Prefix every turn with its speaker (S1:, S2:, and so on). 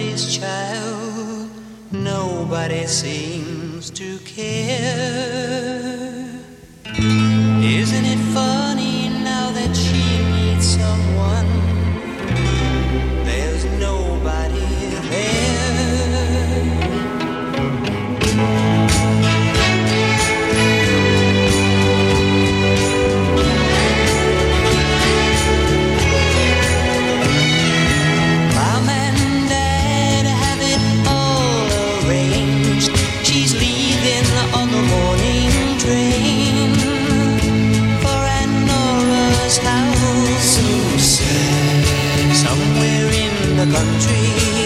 S1: nobody's child. Nobody seems to care. Isn't it funny now that she meets someone? There's nobody there. Mom and Dad have it all arranged. She's leaving on the morning train for Aunt Nora's house. So sad. Somewhere in the country.